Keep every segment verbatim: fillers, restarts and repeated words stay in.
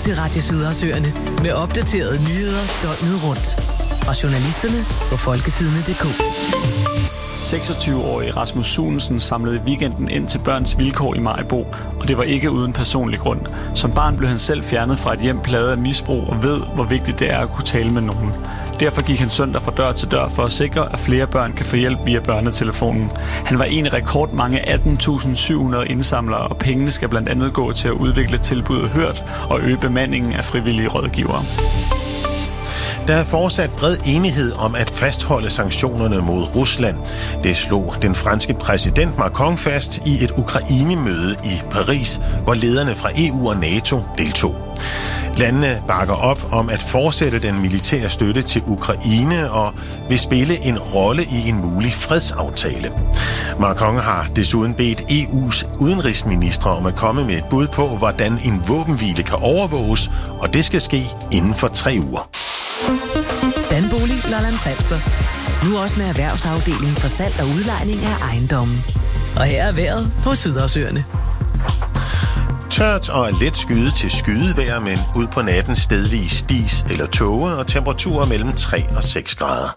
til Radio Sydhavsøerne med opdaterede nyheder døgnet rundt. Fra journalisterne på folketidene punktum d k. seksogtyve-årige Rasmus Sunesen samlede i weekenden ind til Børns Vilkår i Maribo, og det var ikke uden personlig grund. Som barn blev han selv fjernet fra et hjem plaget af misbrug og ved, hvor vigtigt det er at kunne tale med nogen. Derfor gik han søndag fra dør til dør for at sikre, at flere børn kan få hjælp via børnetelefonen. Han var en af rekordmange atten tusind syv hundrede indsamlere, og pengene skal blandt andet gå til at udvikle tilbuddet Hørt og øge bemandingen af frivillige rådgivere. Der er fortsat bred enighed om at fastholde sanktionerne mod Rusland. Det slog den franske præsident Macron fast i et Ukraine-møde i Paris, hvor lederne fra E U og NATO deltog. Landene bakker op om at fortsætte den militære støtte til Ukraine og vil spille en rolle i en mulig fredsaftale. Macron har desuden bedt E U's udenrigsministre om at komme med et bud på, hvordan en våbenhvile kan overvåges, og det skal ske inden for tre uger. Danbolig Lolland Falster. Nu også med erhvervsafdelingen for salg og udlejning af ejendommen. Og her er vejret på Sydhavsøerne. Tørt og let skyde til skydevejr, men ud på natten stedvis dis eller tåge og temperaturer mellem tre og seks grader.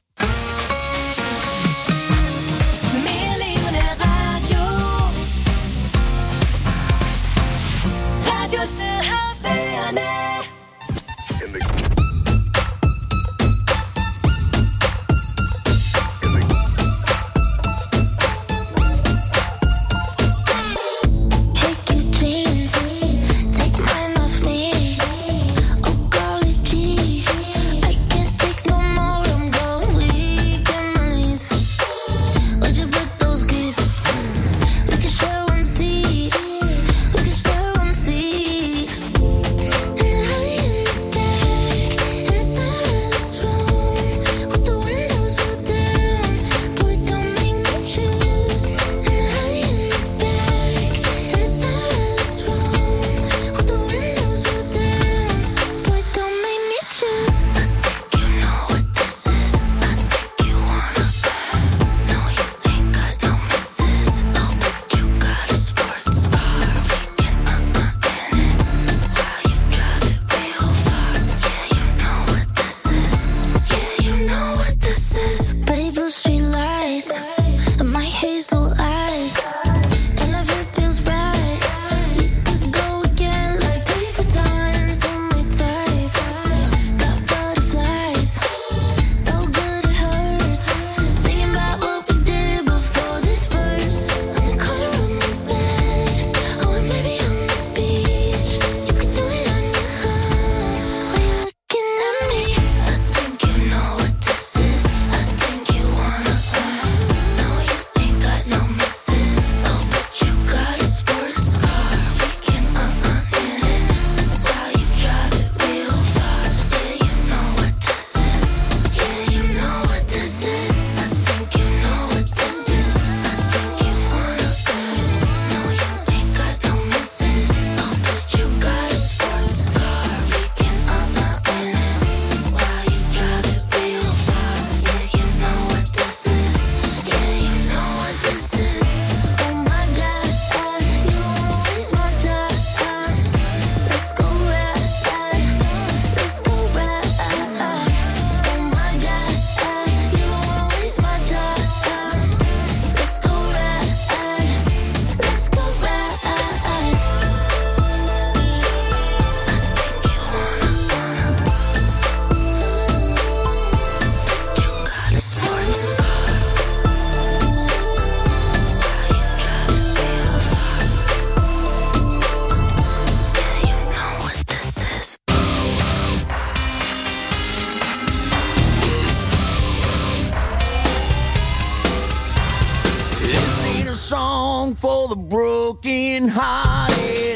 song for the broken hearted.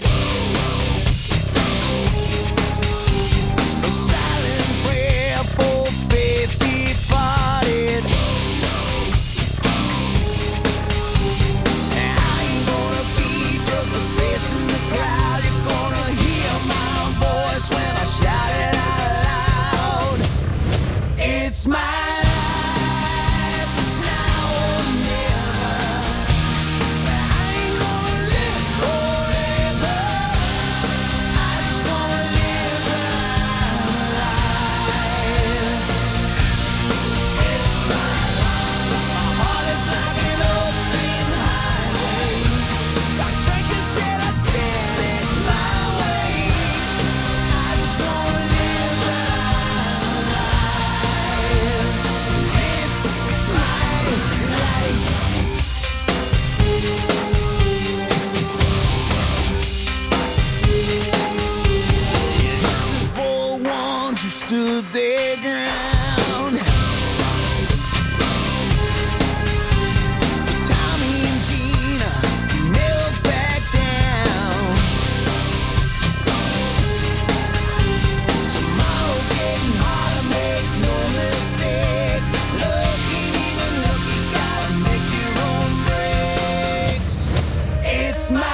A silent prayer for faith departed. And I ain't gonna be just a face in the crowd. You're gonna hear my voice when I shout it out loud. It's my forever. ones who stood their ground. Tommy and Gina never back down. Tomorrow's getting harder, make no mistake. Looking, even looking, gotta make your own breaks. It's my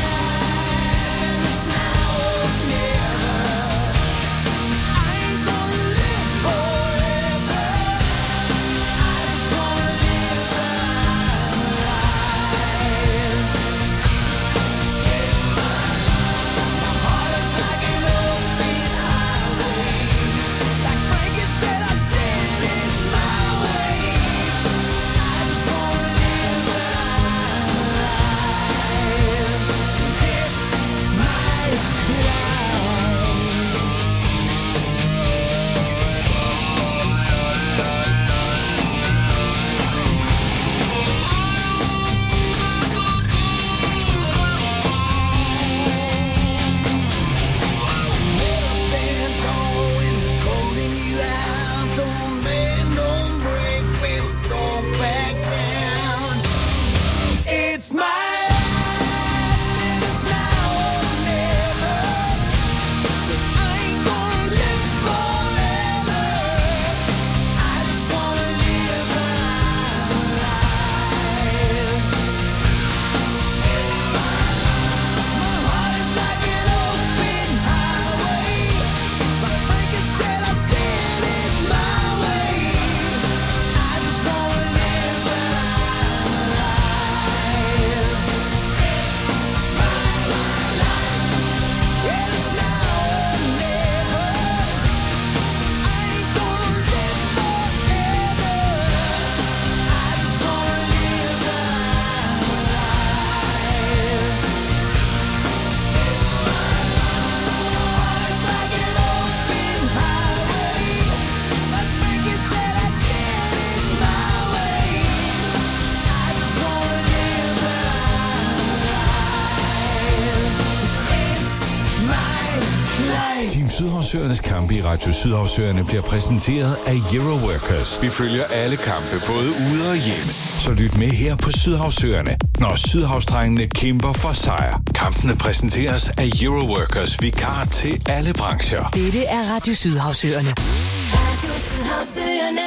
Sydhavsøernes kampe i Radio Sydhavsøerne bliver præsenteret af Euro Workers. Vi følger alle kampe, både ude og hjemme. Så lyt med her på Sydhavsøerne, når Sydhavsdrengene kæmper for sejr. Kampene præsenteres af Euro Workers, vikar til alle brancher. Dette er Radio Sydhavsøerne. Radio Sydhavsøerne.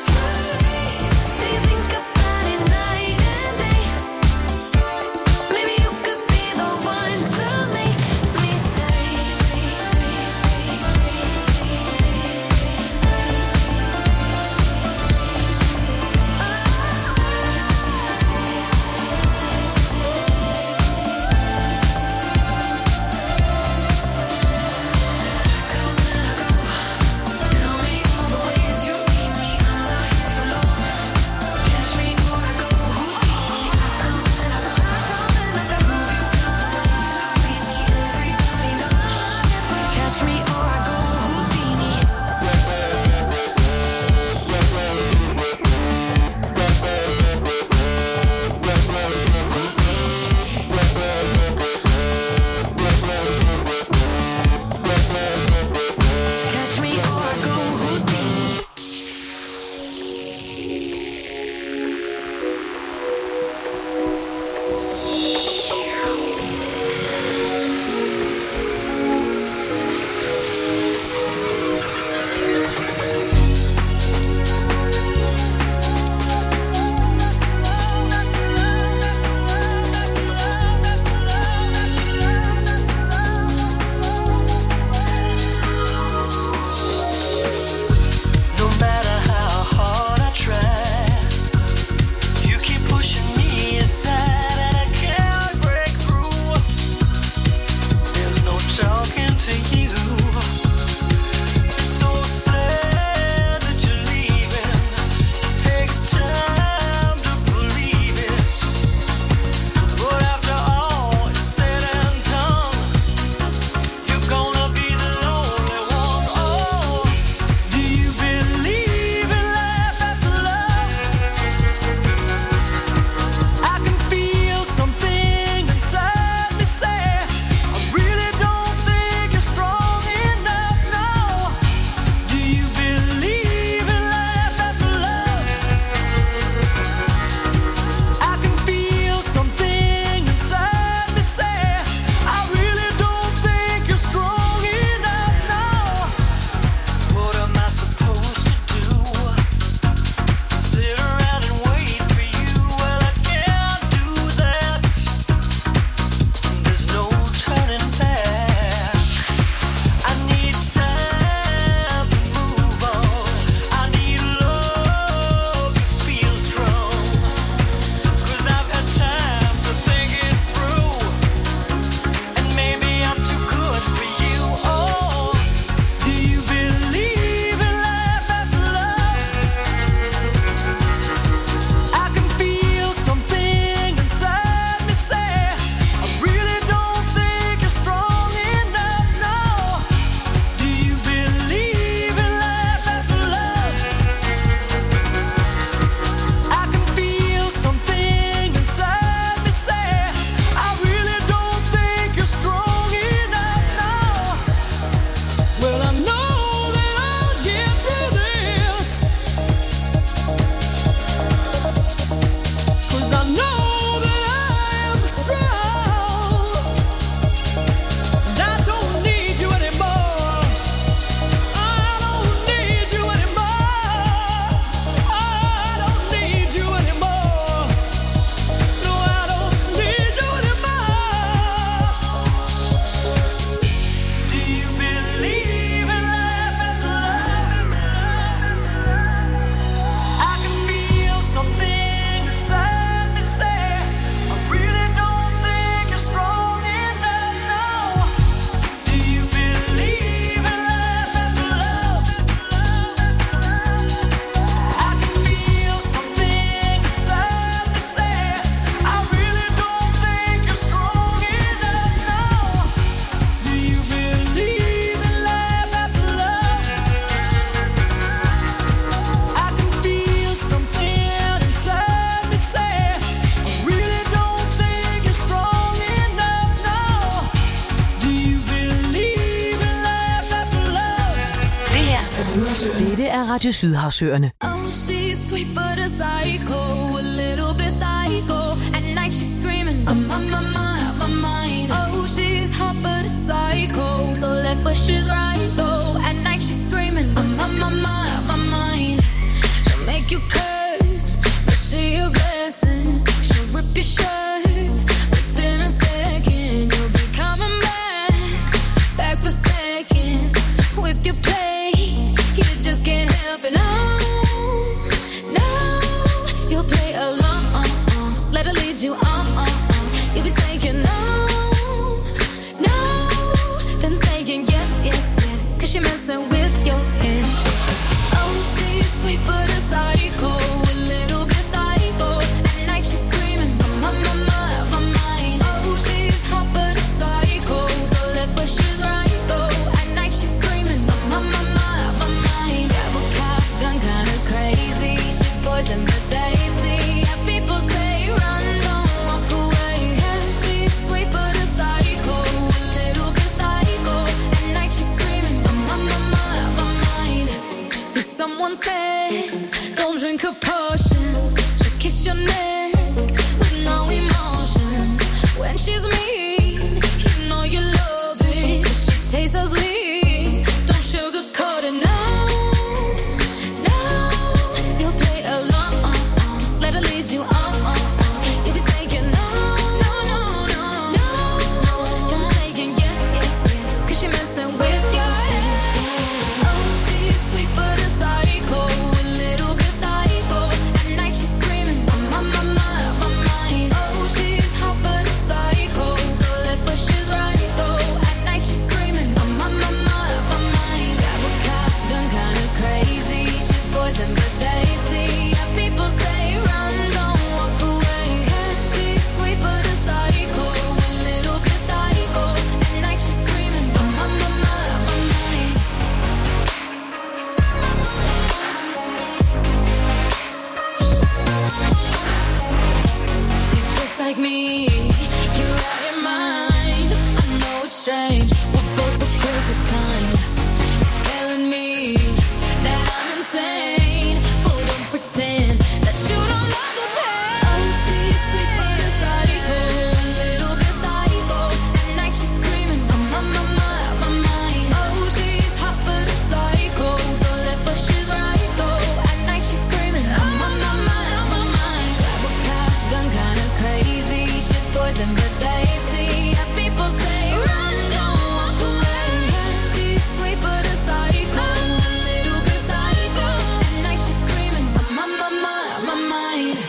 Maybe Dette er Radio Sydhavsøerne. Oh, she's sweet but a psycho, a little bit psycho. At night she's screaming, I'm on my mind, my mind. Oh, she's hot but a psycho, so left but she's right though. At night she's screaming, I'm on my mind, my mind. She'll make you curse, but she a blessing. She'll rip your shirt within a second. You'll be coming back, back for second with your play. You just can't help it, no, no. You'll play along, let her lead you on, you'll be saying no, no, then saying yes, yes, yes, cause you're messing with your head. Oh, she's sweet but a psycho, a little bit psycho. At night she's screaming, my, my, my, my mind. Oh, she's hot but a psycho, so left but she's right though. At night she's screaming, my, my, my, my mind. Grab a cop gun, kinda crazy. She's poison but tasty. Yeah, people say run, don't walk away. Yeah, she's sweet but a psycho, a little bit psycho. At night she's screaming, my, my, my, my, my mind. So someone said, don't drink her potions. She'll kiss your neck with no emotion. When she's mean, you know you love it. She tastes so sweet, don't sugarcoat it, no, no. You'll play along, let her lead you on. You'll be saying no, no, no, no, no. Then saying yes, yes, yes, cause you're messing with your head. Oh, she's sweet but a psycho, a little bit psycho. At night she's screaming, my, my, my, my mind. Oh, she's hot but a psycho, so left but she's right though. At night she's screaming, my, my, my, my, my mind. Grab a cop gun, kinda crazy. She's poison but tasty. Yeah, people say run, don't walk away. Yeah, she's sweet but a psycho, a little bit psycho. At night she's screaming, my, my, my, my, my mind. You're just like me, you're out your mind. I know it's strange, we're both the crazy kind. You're telling me that I'm insane, but don't pretend that you don't love the pain. Oh, she's sweet but a psycho, a little bit psycho. At night she's screaming, my, my, my, my, my mind. Oh, she's hot but a psycho, so left but she's right though. At night she's screaming, oh, my, my, my, my mind. Grab a cop gun, kinda crazy. She's poison but tasty. Yeah, people say run, don't walk away. Yeah, she's sweet but a psycho, a little bit psycho. At night she's screaming, my, my, my, my, my mind.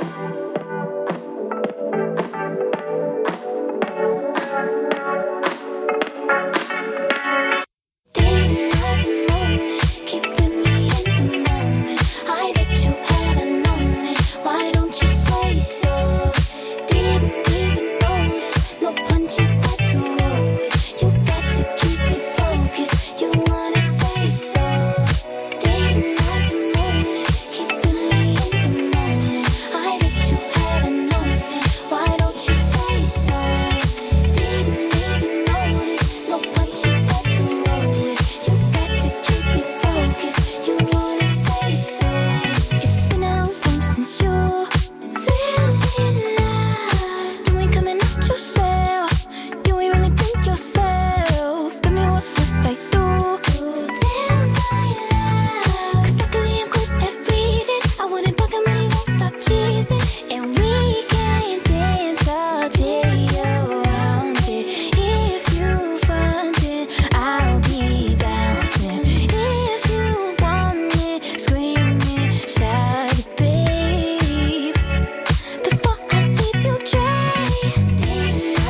Didn't have to moan it, keeping me in the moment. I that you hadn't known it. Why don't you say so? Didn't even notice, no punches that to roll with. You got to keep me focused. You wanna say so? Didn't have to moan it, keeping me in the moment. I that you hadn't known it. Why don't you say so? Didn't even notice, no punches that to roll with. You got to keep me focused. You wanna say so? It's been a long time since you feeling love. You ain't coming out yourself. You ain't really think yourself. Tell me what must I do? Tell my love. 'Cause luckily I'm good at reading. I wouldn't bug him and he won't stop cheesing. And we can dance all day around it. If you frontin', I'll be bouncing. If you want it, screaming, shout it, babe. Before I leave you dry, didn't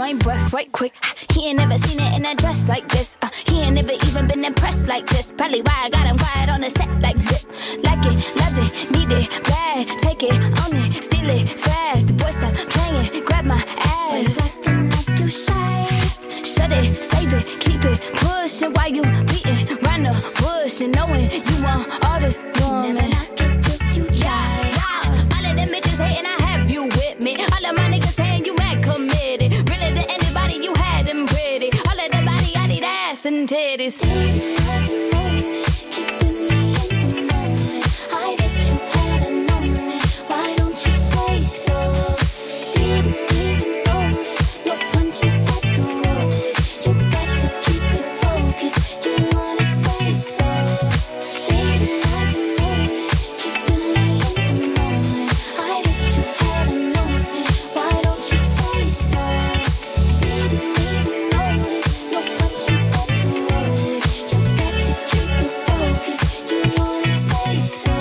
my breath right quick. He ain't never seen it in a dress like this. Uh, he ain't never even been impressed like this. Probably why I got him quiet on the set like zip. Like it, love it, need it, bad. Take it, own it, steal it, fast. The boy stop playing, grab my ass. Acting like you shy. Shut it, save it, keep it, pushing while you beating round the bush and knowing you want all this woman. Never knock it till you try. Yeah, all of them bitches hating, I have you with me. All of my niggas saying you mad committed. Really to anybody, you had them pretty. All of the body, I need ass and titties. Didn't have to know it, keeping me in the moment. I bet you hadn't known it. Why don't you say so? Didn't even notice your punches that too roll. You got to keep it focused. You wanna say so? Didn't have to know it, keeping me in the moment. I bet you hadn't known it. Why don't you say so? Didn't even notice your punches that too roll. You got to keep it focused. You wanna say so?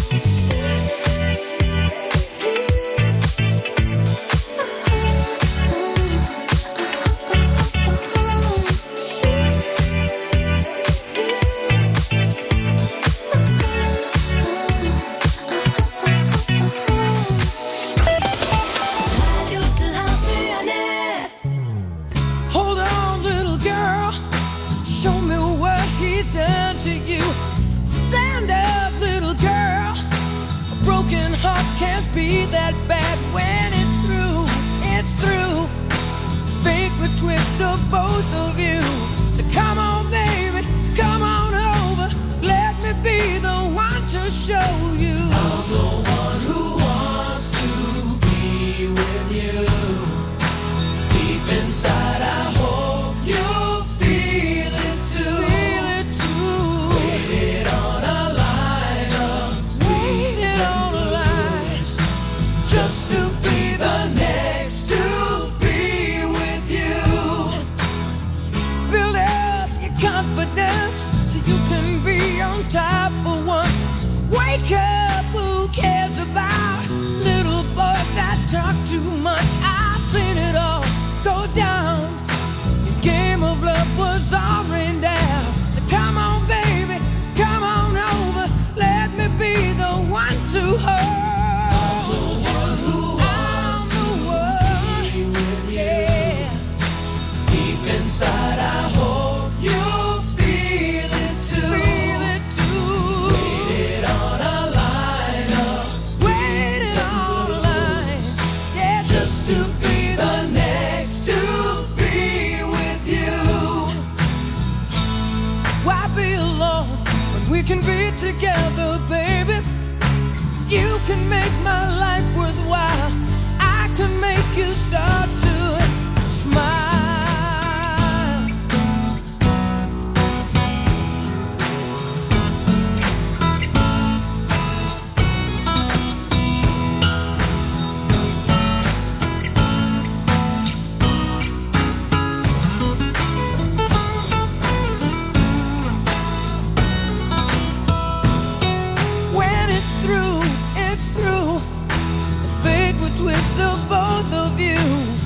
Hold on, little girl. Show me what he's done to you. Stand up, little girl. A broken heart can't be that bad when it's through. It's through. Fate would twist of both of you. So come on, baby, come on over. Let me be the one to show you. I'm the one who wants to be with you. Deep inside, I hope you feel it too. Feel it too. Waited on a line of waited on a line just to be the next to be with you. Build up your confidence so you can be on top for once. Wake up, who cares about little boys that talk too much? I've seen it all go down. Your game of love was all rained down. So come on, baby, come on over. Let me be the one to hold. I'm the one who wants to be with you. Deep inside, I hope you feel it too. Feel it too. Waited on a line of waited on a line. Yeah, just to be the next to be with you. Why be alone when we can be together, baby? You can make my life worthwhile. I can make you start to smile. When it's through, it's through. Fate would twist of both of you.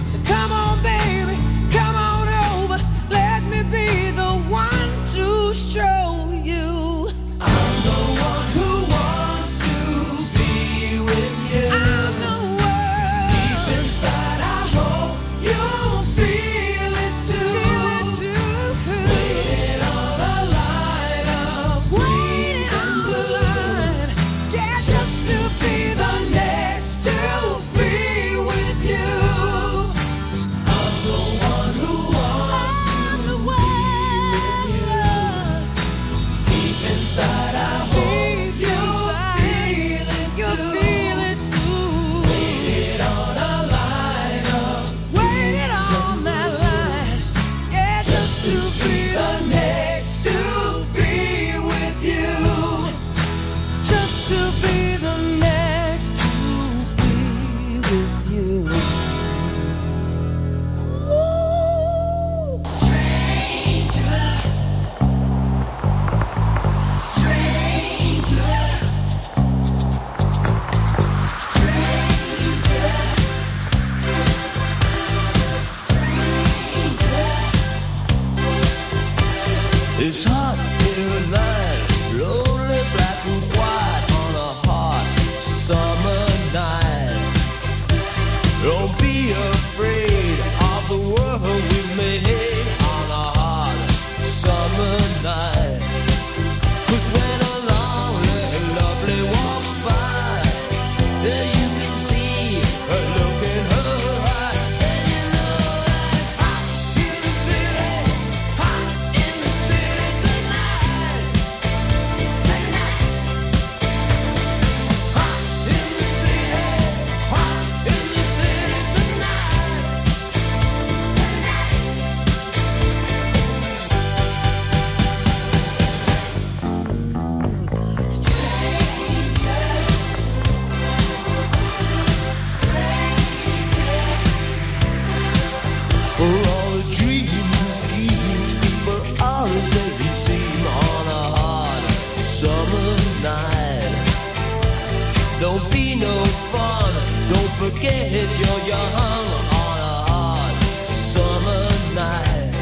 be no fun. Don't forget you're young on a hot summer night.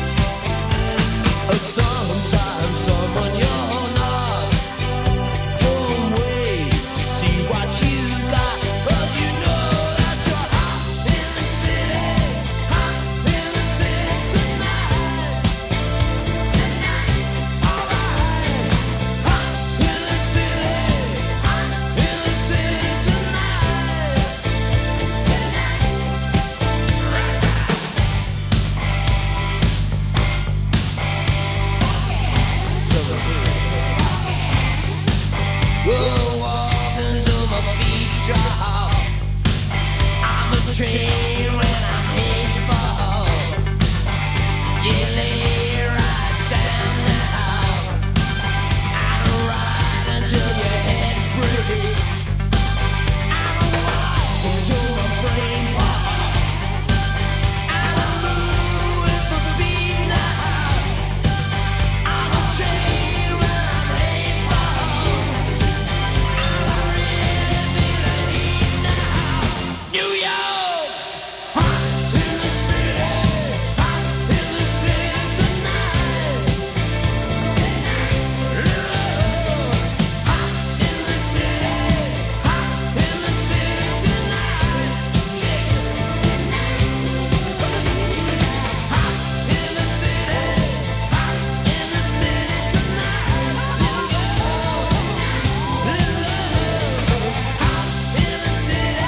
Sometimes someone you're not won't wait to see what you got, but you know that you're hot in the city, hot in the city tonight. Tonight, alright. Hot in the city, hot in the city tonight. Whoa, walking so my feet drop. I'm a train when I'm headed for. You lay right down now. I don't ride until your head breaks. I don't walk until my brain pops. I don't move with the beat now. I'm a train when I'm headed for. New York, hot in the city, hot in the city tonight. Love, hot in the city, hot in the city tonight. Hot in the city, hot in the city tonight. Love, love, hot in the city.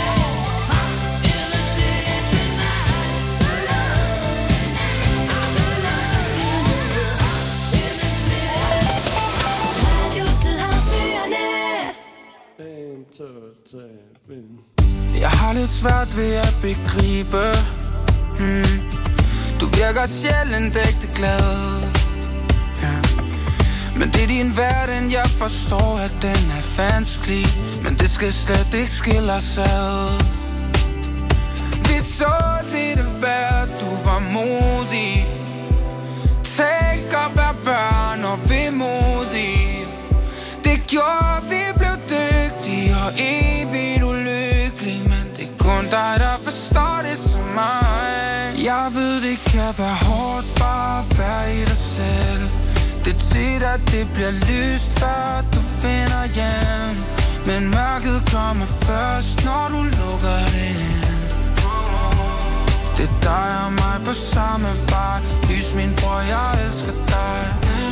Jeg har lidt svært ved at begribe hmm. Du virker sjældent ægte glad ja. Men det er din verden, jeg forstår, at den er vanskelig. Men det skal slet ikke skille os ad. Vi så lidt af hver, du var modig. Tænk at være børn og vemodig. Det gjorde, vi blev dygtige og evigt ulykkelige. Men det er kun dig, der forstår det som mig. Jeg ved, det kan være hårdt bare at være i dig selv. Det er tit, at det bliver lyst, før du finder hjem. Men mørket kommer først, når du lukker det ind. Det er dig og mig på samme vej. Lys min bror, jeg elsker dig.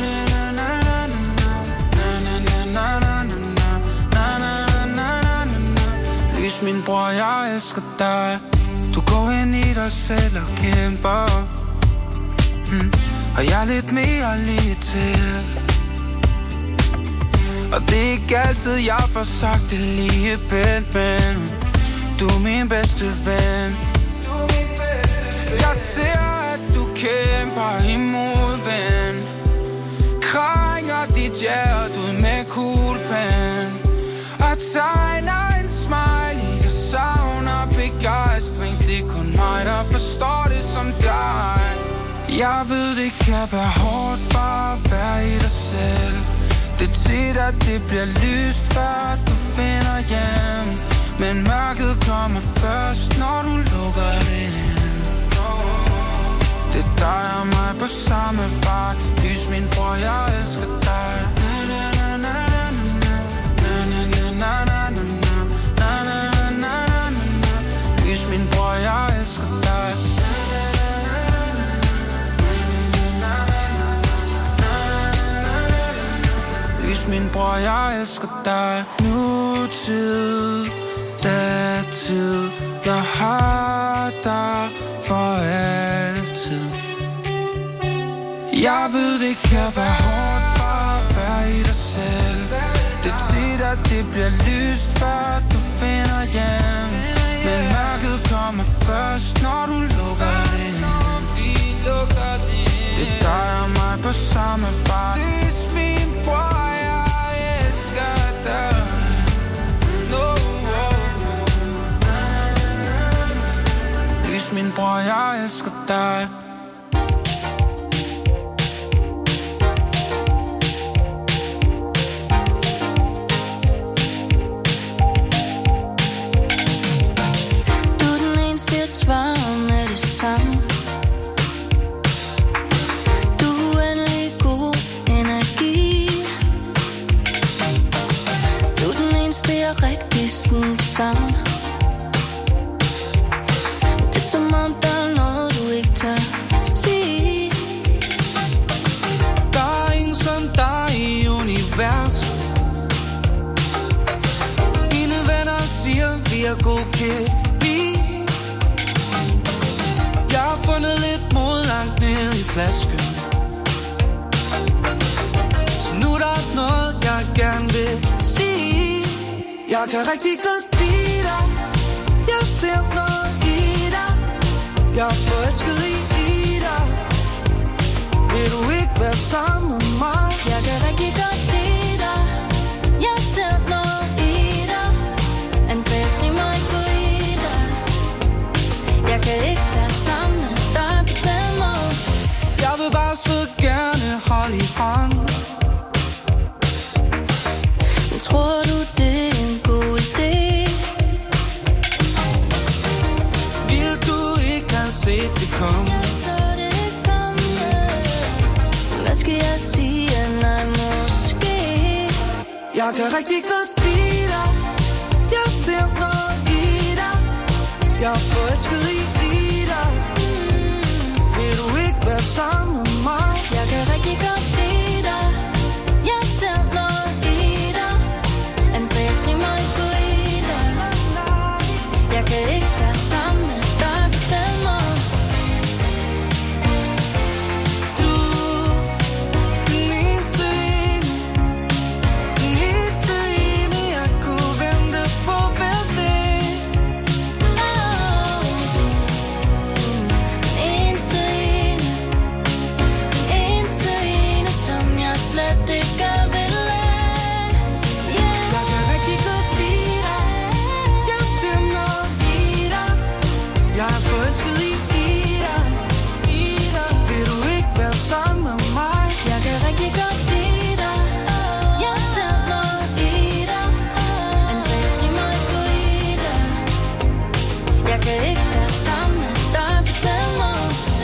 Lys min bror, jeg elsker dig. Du går ind i dig selv og kæmper hmm. Og jeg er lidt mere lige til. Og det er ikke altid, jeg får sagt det lige pænt, men du er min bedste ven. Jeg ser, at du kæmper imod, ven. Krænger dit hjerte ud med kuglepen og tegner en smiley, der savner begejstring. Det er kun mig, der forstår det som dig. Jeg ved, det kan være hårdt bare at være i dig selv. Det er tit, at det bliver lyst, før du finder hjem. Men mørket kommer først, når du lukker det ind. Det er dig og mig på samme vej. Lys min bror, jeg elsker dig. Lys min bror, jeg elsker dig. Lys min bror, jeg elsker dig. Nutid, datid, jeg har dig for altid. Jeg ved, det kan være hårdt bare at være i dig selv. Det er tit, at det bliver lyst, før du finder hjem. Men mørket kommer først, når du lukker det ind. Det er dig og mig på samme vej. Lys min bror, jeg elsker dig. No, lys min bror, jeg elsker dig. er god kemi. Jeg har fundet lidt mod langt ned i flasken, så nu er der noget, jeg gerne vil sige. Jeg kan rigtig godt lide dig, jeg ser noget i dig, jeg er forelsket i, i dig. Vil du ikke være sammen med mig? Jeg kan rigtig godt lide dig, jeg ser noget i dig. Andreas rimer ikke på i dig. Jeg kan ikke være sammen med dig på den måde. Jeg vil bare så gerne holde i hånd. Men tror du det er en god idé? Vil du ikke have set det komme? Jeg så det komme. Hvad skal jeg sige? Nej, måske. Jeg kan rigtig godt lide dig, jeg ser noget i dig, jeg er forelsket i, i dig. Vil du ikke være sammen med mig? Jeg kan rigtig godt lide dig, jeg ser noget i dig. Andreas rimer ikke på i dig. Jeg kan ikke være sammen med dig på den måde. Du, den eneste ene, den eneste ene, jeg kunne vente på hver dag. Oh, du, den eneste ene, den eneste ene, som jeg slet ikke vil lade. Yeah. Jeg kan rigtig godt lide dig, jeg ser noget i dig, jeg er forelsket i, i dig, i dig. Vil du ikke være sammen med mig? Jeg kan rigtig godt lide dig, jeg ser noget i dig. Andreas rimer ikke på i dig. Jeg kan ikke være sammen med dig på den måde.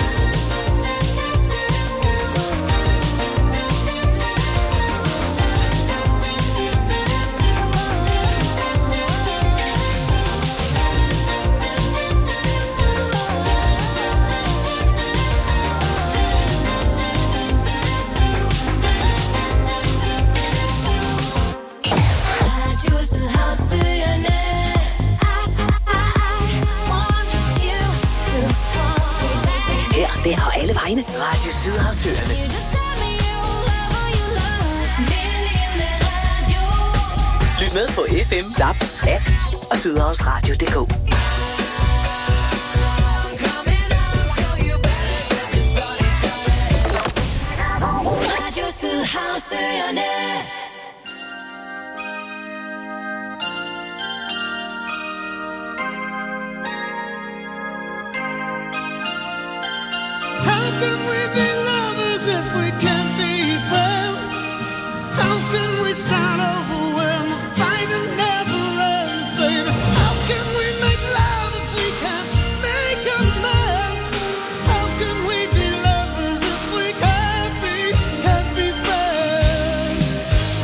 Radio Sydhavsøerne. Her, der og alle vegne. Radio Sydhavsøerne. Lyt med på F M, D A B, app og sydhavsradio punktum d k. Radio Sydhavsøerne. How can we be lovers if we can't be friends? How can we start over when the fighting never ends, baby? How can we make love if we can't make amends? How can we be lovers if we can't be, can't be friends?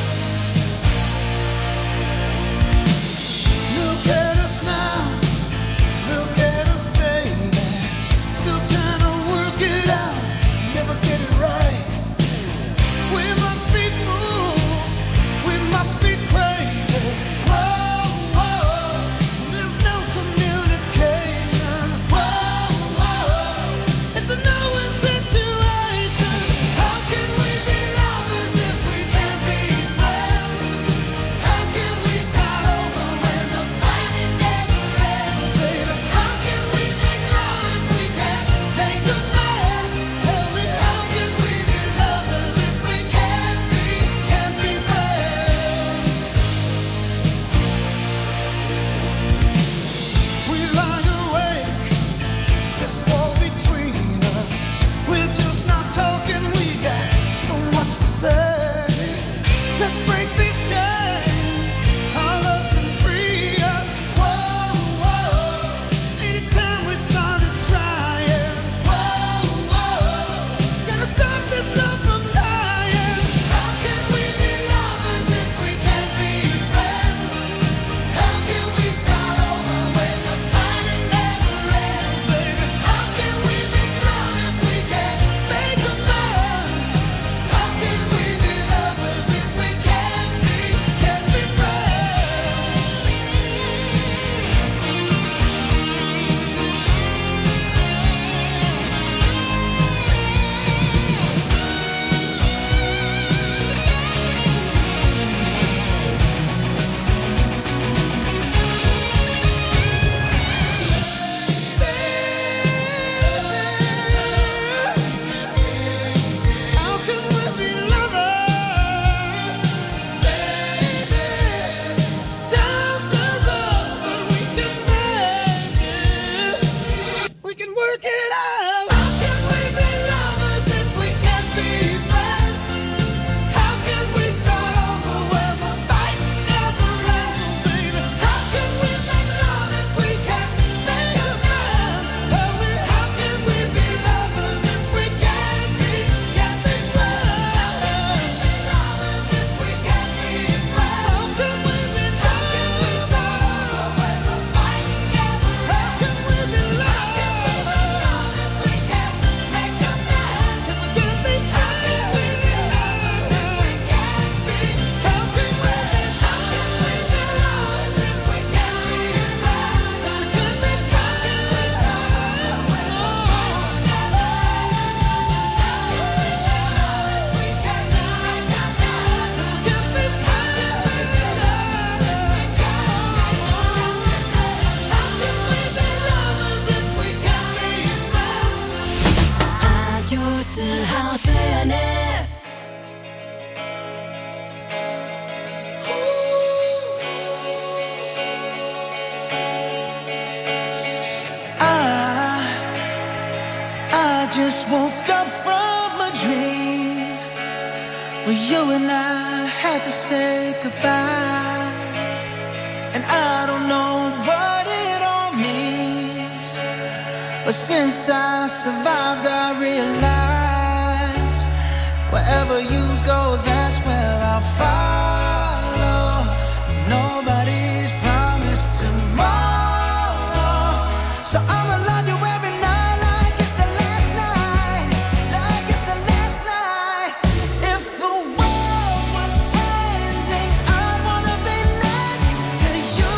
just woke up from a dream where you and I had to say goodbye. And I don't know what it all means, but since I survived I realized wherever you go, that's where I'll follow. Nobody's promised tomorrow, so I'ma love you every night like it's the last night, like it's the last night. If the world was ending, I'd wanna be next to you.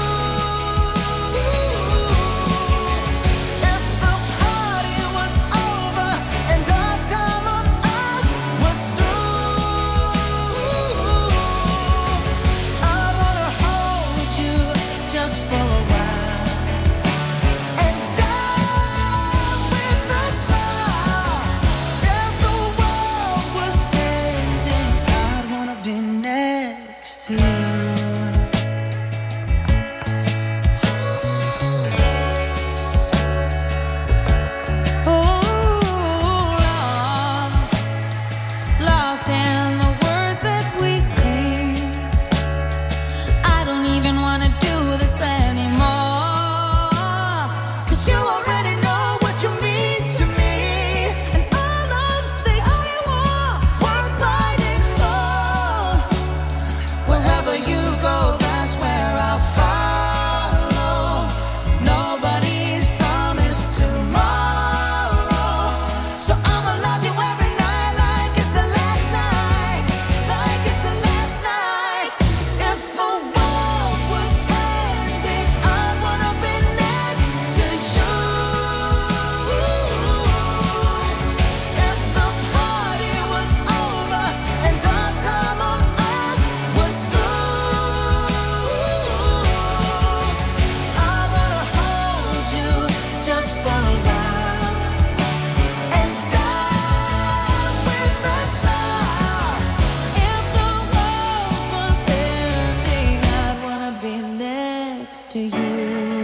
If the party was over and our time on earth was through, I'd wanna hold you just for a while and die with a smile. If the world was ending, I'd wanna be next to you. Ooh, lost, lost in the words that we scream. I don't even wanna do this anymore, 'cause you already know what you mean to me, and all love's the only war worth fighting for. Wherever you go, that's where I'll follow. Nobody's promised tomorrow, so I'ma love you every night like it's the last night, like it's the last night. If the world was ending, I'd wanna be next to you. If the party was over and our time on earth was through, I'd wanna hold you just for a while and die with a smile. If the world was ending, I'd wanna be next to you,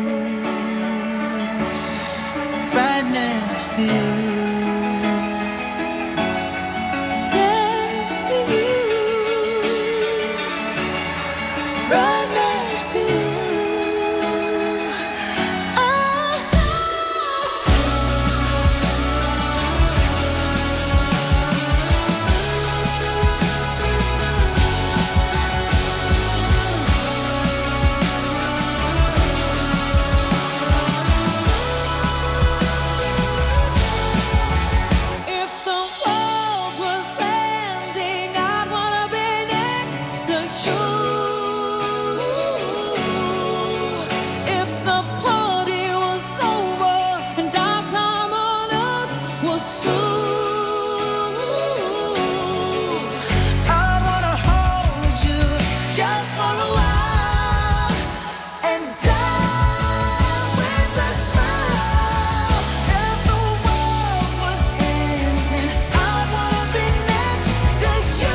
right next to you, next to you, right next to you. If the world was ending, I'd wanna be next to you. If the party was over and our time on earth was through, I'd wanna hold you just for a while and die with a smile. If the world was ending, I'd wanna be next to you.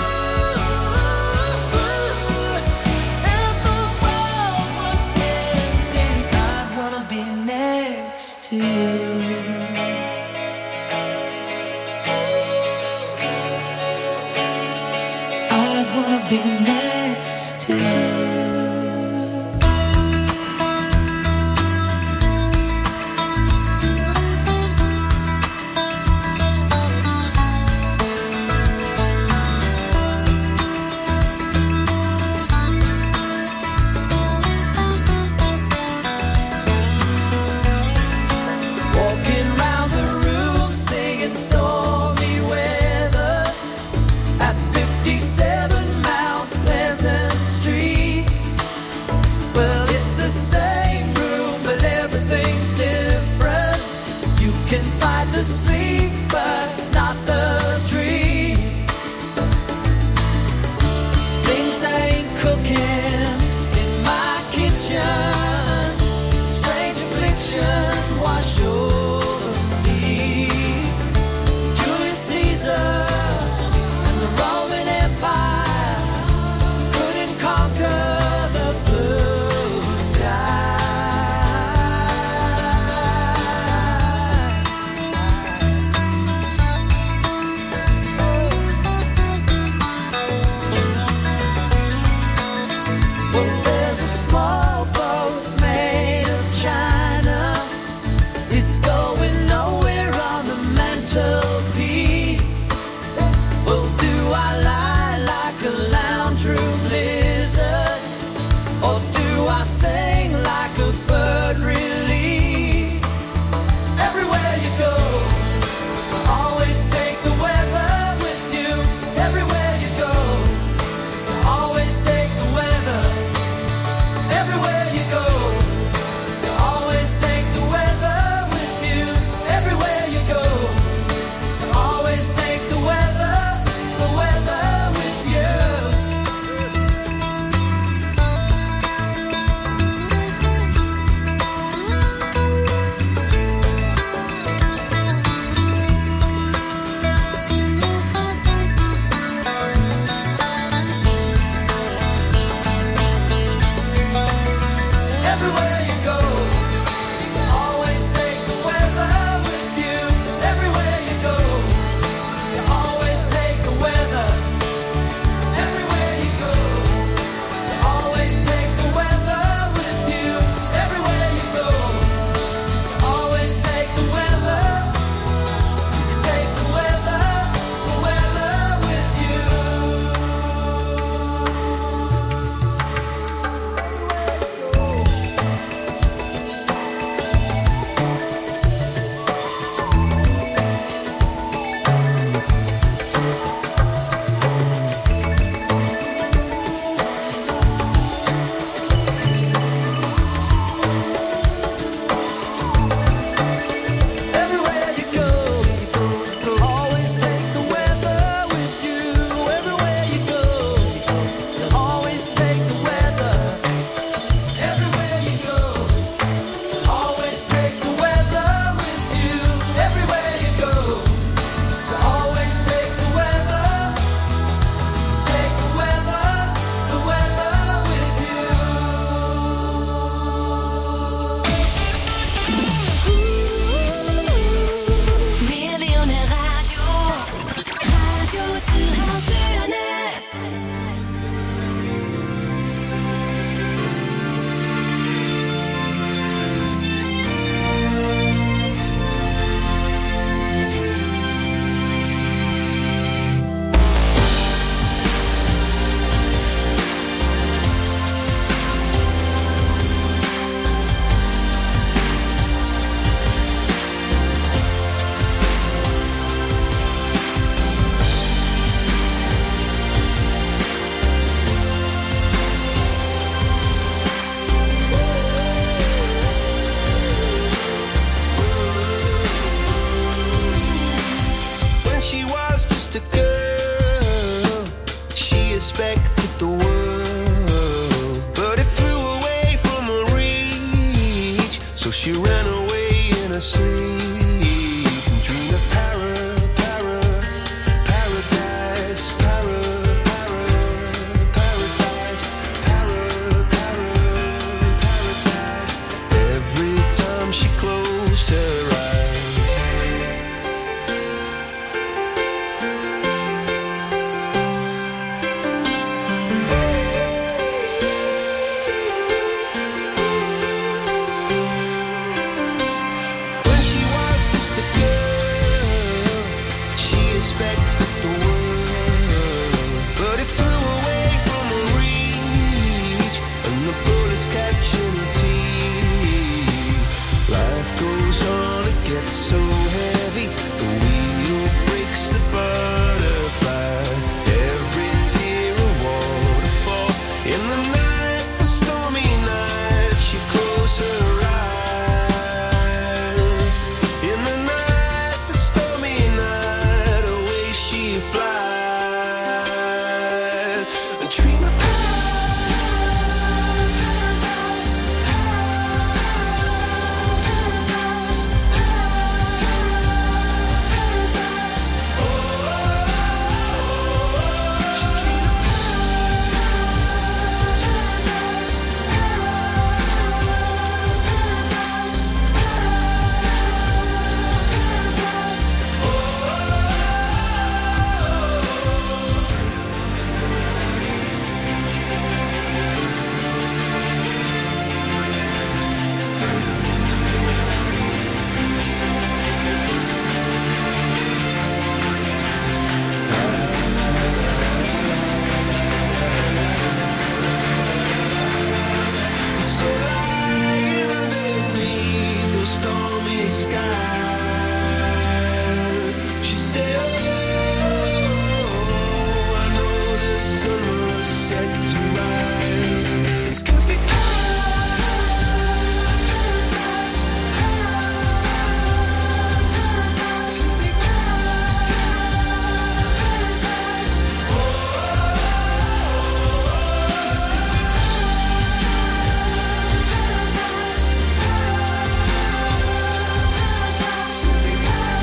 If the world was ending, I'd wanna be next to you. I'd wanna be next to you. Walking round the room singing stormy weather at fifty-seven Mount Pleasant Street. Well, it's the same room, but everything's different. You can fight the sleep, but not the dream. Things ain't cooking in my kitchen. Strange affliction wash over me. Julius Caesar and the Roman Empire couldn't conquer the blue sky. So she ran away in her sleep and dreamed of para, para, paradise, para, para, paradise, para, para, paradise. Every time she closed her eyes. When she was just a girl, she expected the world, but it flew away from her reach, and the bullets catching her teeth. Life goes on, it gets so heavy, the wheel breaks the butterfly. Every tear a waterfall. In the night, the stormy night, she closed her eyes. In the night, the stormy night, away she flies. A dream of paradise, paradise, paradise. Oh, she dreamed of paradise, paradise, paradise. So lying underneath those stormy skies, she said, oh, I know the sun was set to rise. This could be paradise, paradise, could be paradise. Oh, this could be paradise, paradise, could be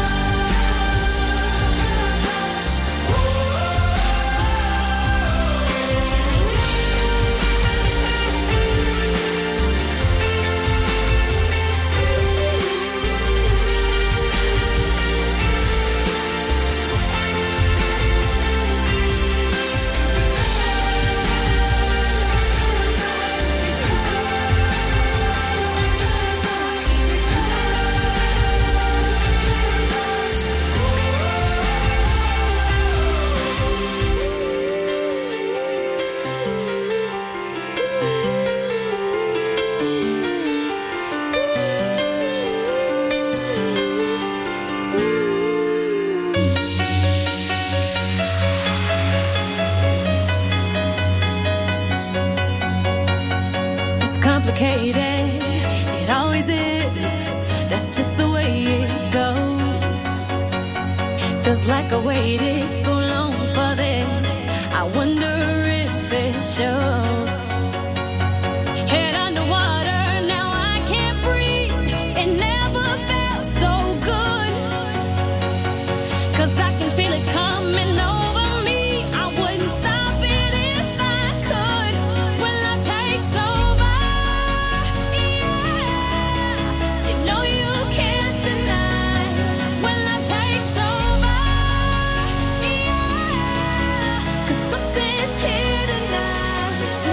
It's complicated, it always is. That's just the way it goes. Feels like I waited so long for this. I wonder if it shows. Head underwater, now I can't breathe. It never felt so good. 'Cause I can feel it coming over me. I wouldn't stop it if I could. When I take over, yeah. You know you can't deny. When I take over, yeah. 'Cause something's here tonight.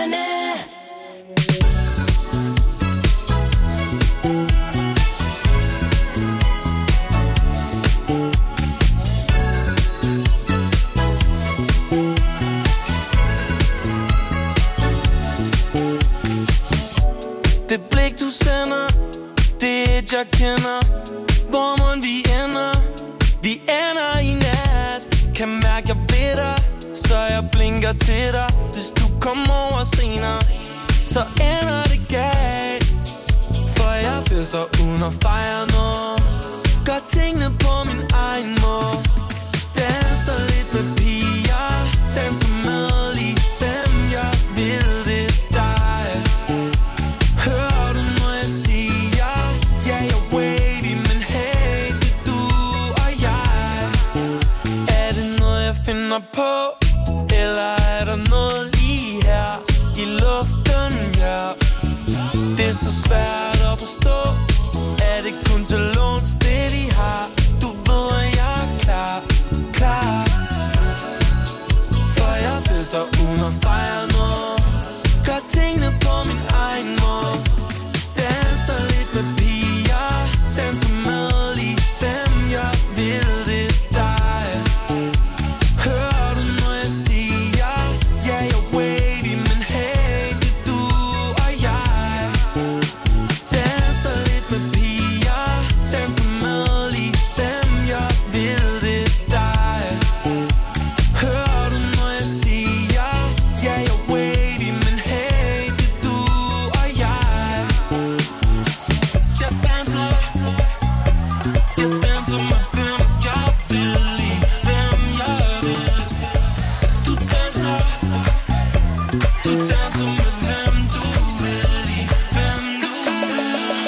Ørerne. Det blik du sender, det er et jeg kender. Hvor må vi ender? Vi ender i nat. Kan mærke jeg ved dig, så jeg blinker til dig. Hvis du kommer over senere, så ender det galt. For jeg føler så uden at fejre noget. Gør tingene på min egen måde. Danser lidt med piger, danser med lige dem jeg vil, det er dig. Hører du når jeg siger, ja jeg er wavy, men hey det er du og jeg. Er det noget jeg finder på, eller er der noget lige her i luften, ja. Det er så svært at forstå. Er det kun til låns det de har? Du ved at jeg er klar, klar. For jeg vil så uden at fejre noget. Gør tingene på min egen måde. Danser lidt med piger, danser med lige dem jeg vil, det er dig. Hører du når jeg siger, ja jeg er wavy, men hey det er du og jeg. Danser lidt med piger, danser med lige dem jeg vil, det er dig. Hører du når jeg siger, ja jeg er wavy, men hey det er du og jeg. Jeg danser, jeg danser med hvem jeg vil, lige hvem jeg vil. Du danser, du danser med hvem du vil, lige hvem du vil.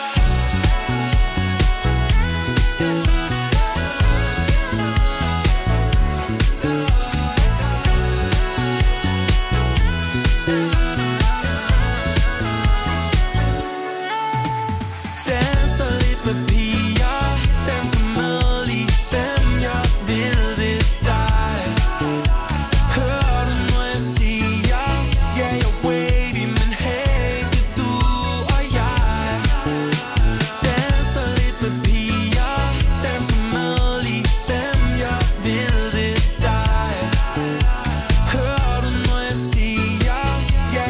Danser lidt med piger, danser med lige dem jeg vil, det er dig. Hører du når jeg siger, ja jeg er wavy, men hey det er du og jeg. Danser lidt med piger, danser med lige dem jeg vil, det er dig. Hører du når jeg siger, ja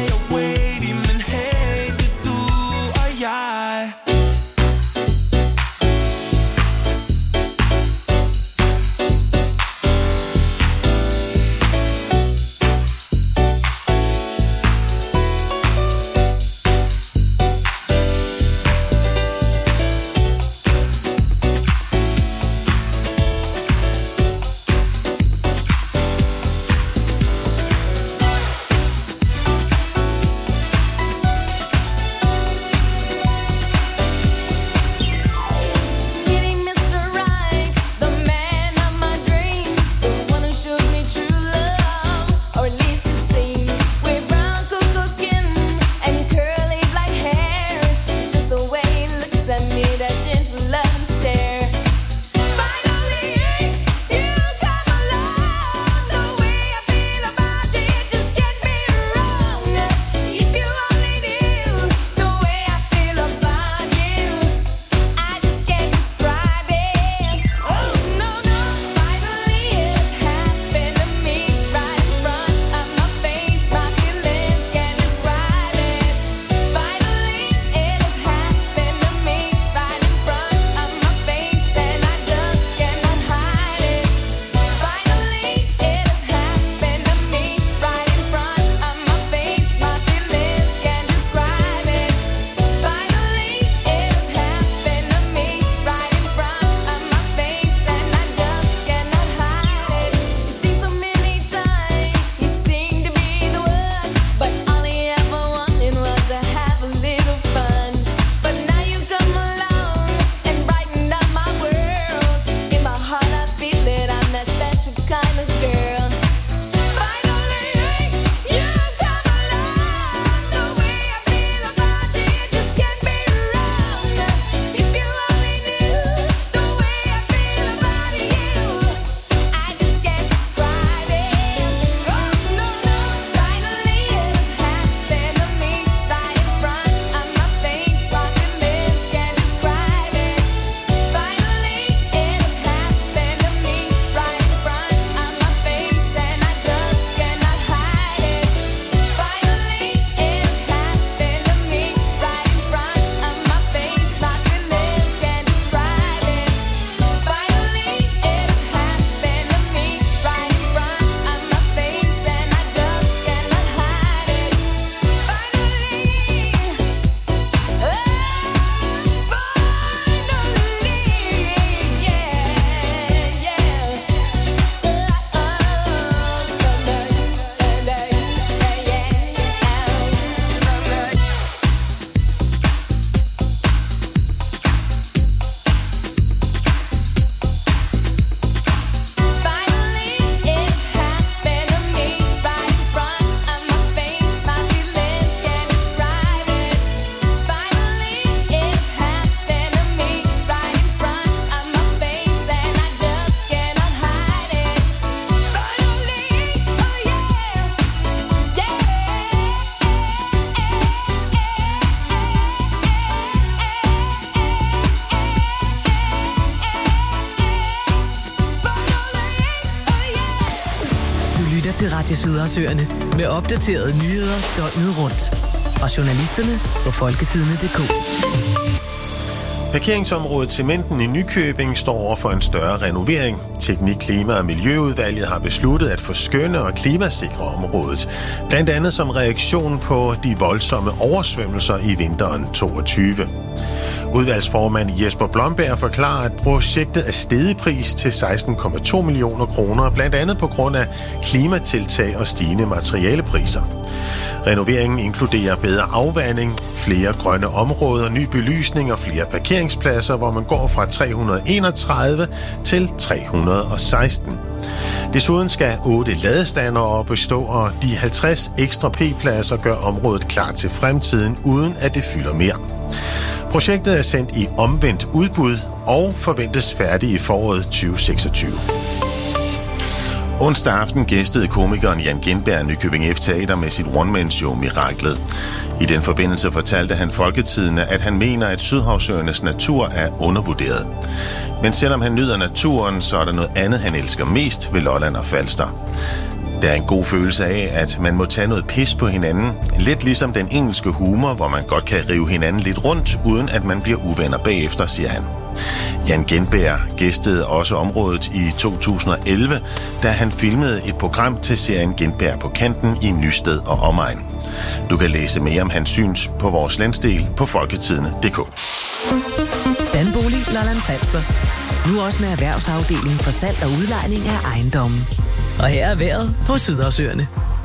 til Radio Sydhavsøerne med opdaterede nyheder døgnet rundt. Og journalisterne på folketidene punktum d k. Parkeringsområdet Cementen i Nykøbing står over for en større renovering. Teknik, Klima og Miljøudvalget har besluttet at forskønne og klimasikre området. Blandt andet som reaktion på de voldsomme oversvømmelser i vinteren toogtyve. Udvalgsformand Jesper Blomberg forklarer, at projektet er steget i pris til seksten komma to millioner kroner, blandt andet på grund af klimatiltag og stigende materialepriser. Renoveringen inkluderer bedre afvanding, flere grønne områder, ny belysning og flere parkeringspladser, hvor man går fra tre hundrede og enogtredive til tre hundrede og seksten. Desuden skal otte ladestandere bestå, og de halvtreds ekstra P-pladser gør området klar til fremtiden, uden at det fylder mere. Projektet er sendt i omvendt udbud og forventes færdig i foråret tyve seksogtyve. Onsdag aften gæstede komikeren Jan Gintberg Nykøbing F Teater med sit one-man-show Miraklet. I den forbindelse fortalte han Folketidene, at han mener, at Sydhavsøernes natur er undervurderet. Men selvom han nyder naturen, så er der noget andet, han elsker mest ved Lolland og Falster. Der er en god følelse af, at man må tage noget pis på hinanden. Lidt ligesom den engelske humor, hvor man godt kan rive hinanden lidt rundt, uden at man bliver uvenner bagefter, siger han. Jan Gintberg gæstede også området i to tusind og elleve, da han filmede et program til serien Gintberg på kanten i Nysted og omegn. Du kan læse mere om hans syns på vores landsdel på folketidene punktum d k. Danbolig Lolland Falster. Nu også med erhvervsafdelingen for salg og udlejning af ejendomme. Og her er vejret på Sydhavsøerne.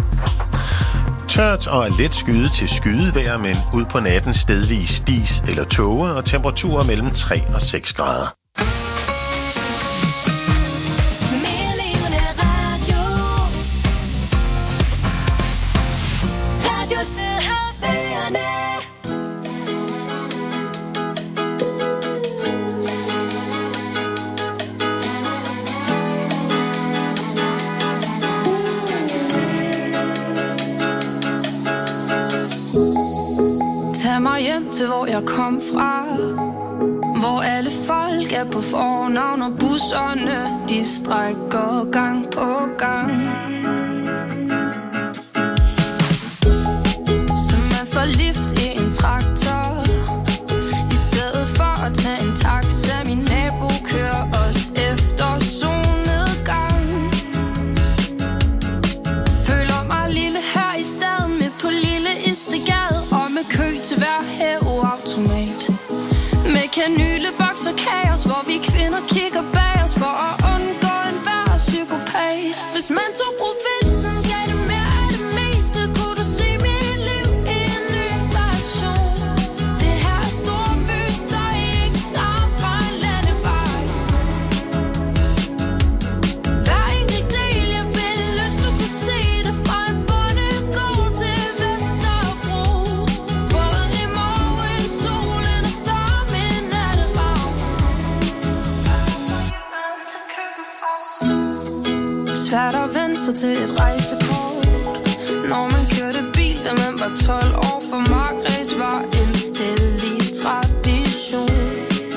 Tørt og let skyde til skydevejr, men ud på natten stedvis dis eller tåge og temperaturer mellem tre og seks grader. Radio Sydhavsøerne. Tag mig hjem til, hvor jeg kom fra, hvor alle folk er på fornavn, og busserne, de strækker gang på gang. Så man får lift i en traktor, i stedet for at tage en taxa. Min nabo kører os efter solnedgang. Føler mig lille her i staden, med på lille Istegade, og med kø til hver hæveautomat. Med kanyleboks og kaos, hvor vi kvinder kigger bag os for at undgå enhver psykopat. Hvis man tog provinsen, gav det mere af det meste, kunne du se mit liv i en ny version. Det her er storby, der ikke langt fra en landevej. Hver enkelt del, jeg vil lyst, du kunne se det fra en bondegård til Vesterbro. Både i morgen, solen og som en natteravn. Svært at vende sig til et rejsekort, når man kørte bil, da man var tolv år. For markræs var en hellig tradition.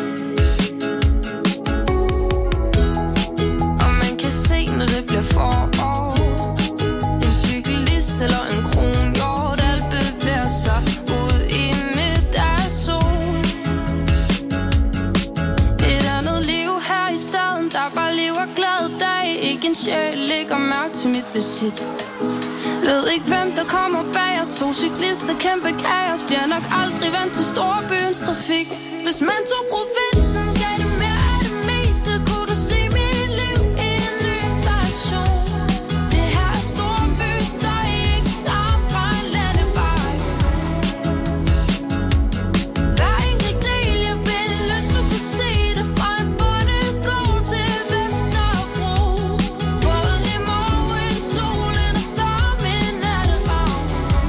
Og man kan se, når det bliver forår, en cyklist eller en kronhjort, alt bevæger sig ud i middagssol. Et andet liv her i staden, der bare lever glad dag. Ikke en sjæl lægger mærke til mit visit. Ved ikke hvem der kommer bag os. To cyklister, kæmpe kaos, bliver nok aldrig vant til storbyens trafik. Hvis man tog provinsen, gav det mere af det meste, kunne du se mit liv i en ny version. Det her er storby, der ikke langt fra en landevej. Hver enkelt del, jeg vil lyst, du kunne se det fra en bondegård til Vesterbro. Både i morgen, solen og som en natteravn.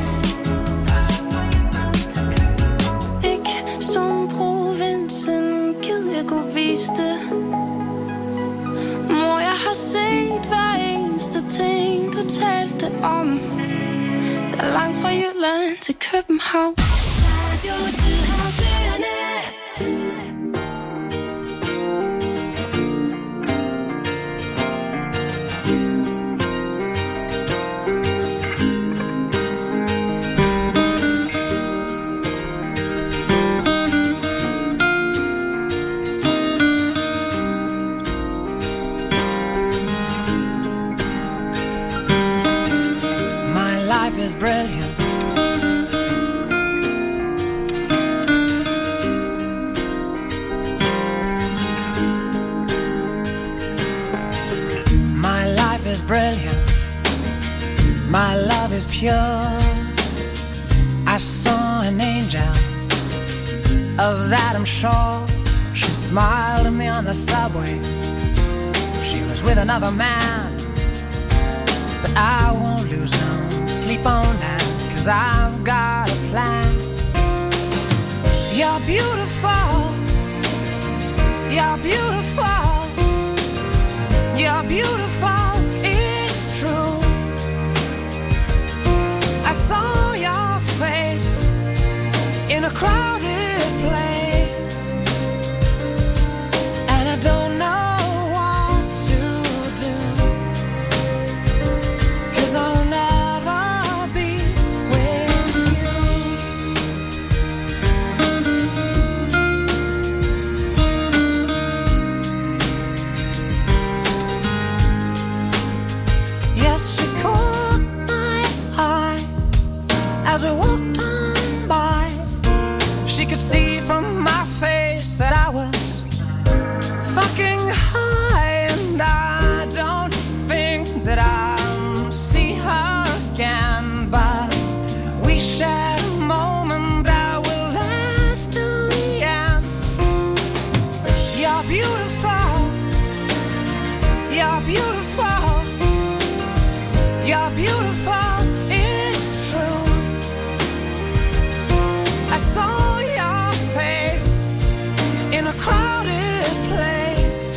Ikke som provinsen, gid jeg kunne vise det. Mor, jeg har set hver eneste ting, du talte om. Der er langt fra Jylland til København. Radio Sydhavsøerne. life is brilliant. My life is brilliant. My love is pure. I saw an angel, of that I'm sure. She smiled at me on the subway. She was with another man, but I won't lose no sleep on that, 'cause I've got a plan. You're beautiful. You're beautiful. You're beautiful. It's true. I saw your face in a crowded place, and I don't know what to do, 'cause I'll never be with you. Yes, she caught my eye as we walked on by. She could see from my face that I was fucking high, and I don't think that I'll see her again, but we shared a moment that will last till the end. You're beautiful. You're beautiful. You're beautiful. It's true. I saw your face in a crowded place,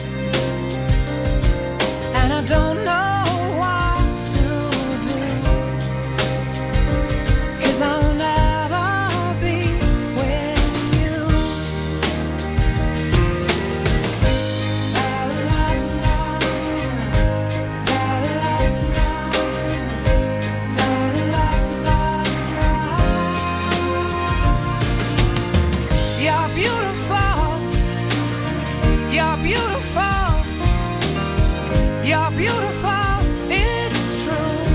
and I don't know what to do, 'cause I'll never be with you. You're beautiful. You're beautiful. You're beautiful. It's true.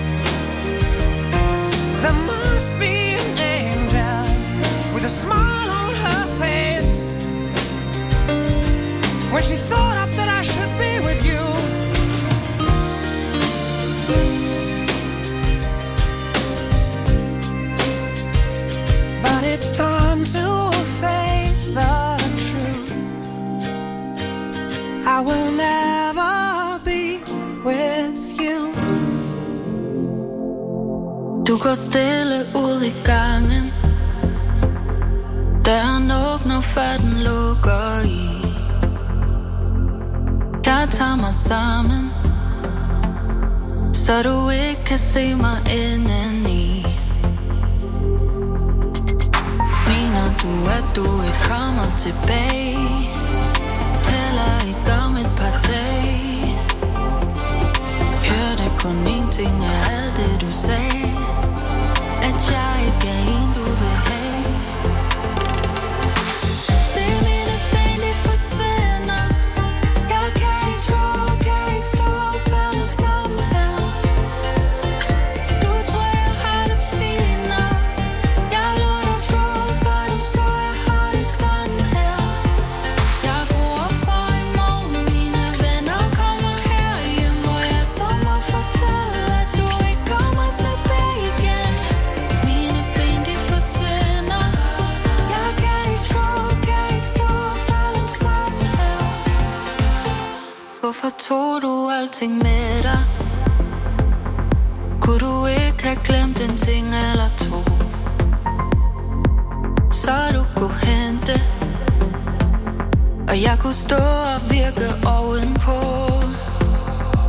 There must be an angel with a smile on her face when she thought up that I should be with you. But it's time to face the truth. I will never be with you. Du går stille ud i gangen. Døren åbner, før den lukker i. Jeg tager mig sammen, så du ikke kan se mig indeni. Mener du, at du ikke kommer tilbage? Heller ikke om et par dage. Hørte kun én ting af alt det du sagde, at jeg ikke er en du vil have. Se mine ben, de forsvinder. Jeg kan ikke gå, kan ikke stå og falde sammen her. Du tror jeg har det fint nok. Jeg lod dig gå, for du så jeg har det sådan her. Jeg gruer for i morgen, mine venner kommer her hjem, hvor jeg så må fortælle, at du ikke kommer tilbage igen. Mine ben, de forsvinder. Jeg kan ikke gå, kan ikke stå og falde sammen her. Hvorfor tog du alting med dig? Kunne du ikke have glemt en ting eller to, så du kunne hente, og jeg kunne stå og virke ovenpå?